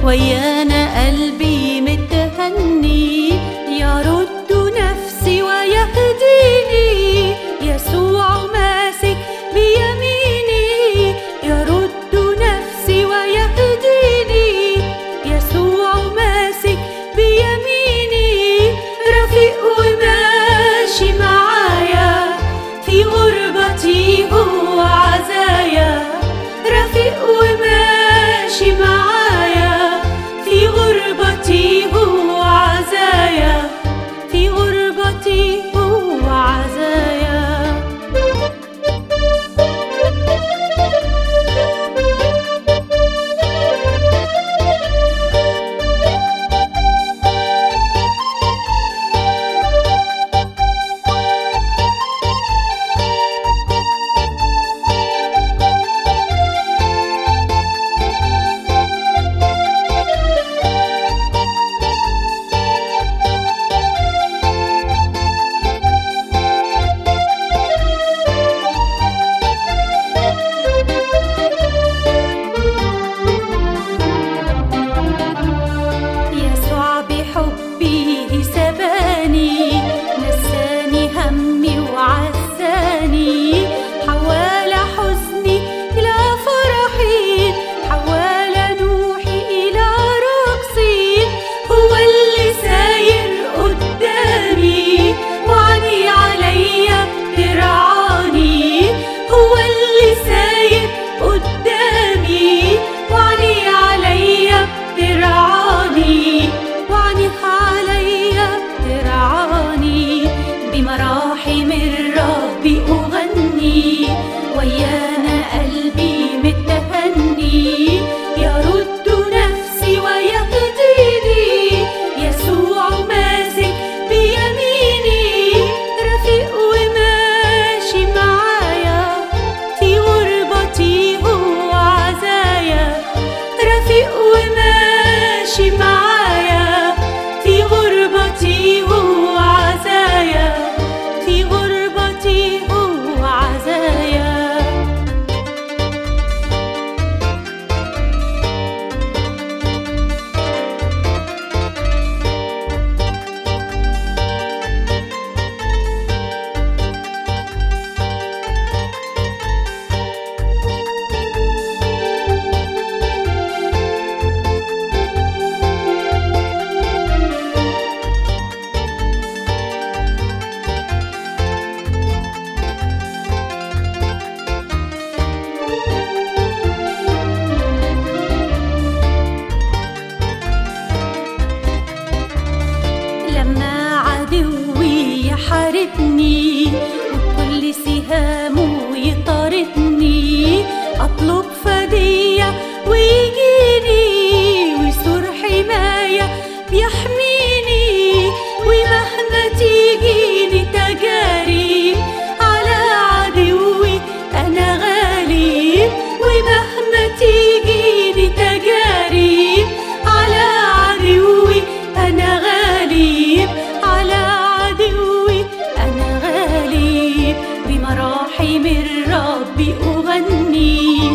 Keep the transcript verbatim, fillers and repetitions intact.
ويانا قلبي متهني، يرد نفسي ويهديني، يسوع ماسك بيميني، يرد نفسي ويهديني، يسوع ماسك بيميني، رفيق وماشي معايا في غربتي هو عزايا، رفيق وماشي معايا في غربتي هو عزايا، في غربتي هو عزايا. حبه سباني، نساني همي وعزاني، حوال حزني إلى فرحي، حوال نوحي إلى رقصي، هو اللي ساير قدامي وعني عليا ترعاني، هو اللي ساير قدامي وعني عليا ترعاني، وعني عليا ترعاني، بمراحم الرب أغني، ويانا قلبي متهني، يرد نفسي ويهديني، يسوع ماسك بيميني، رفيق وماشي معايا في غربتي هو عزايا، رفيق وماشي معايا في غربتي هو عزايا، في غربتي هو عزايا. لما عدوي يحاربني وكل سهامه يطاردني، أطلب فدية ويجيني، ويسور حماية بيحميني، ومهما تيجيني تجارب على عدوي أنا غالب، ومهما تيجيني تجارب على عدوي أنا غالب، على عدوي أنا غالب، بمراحم الرب أغني،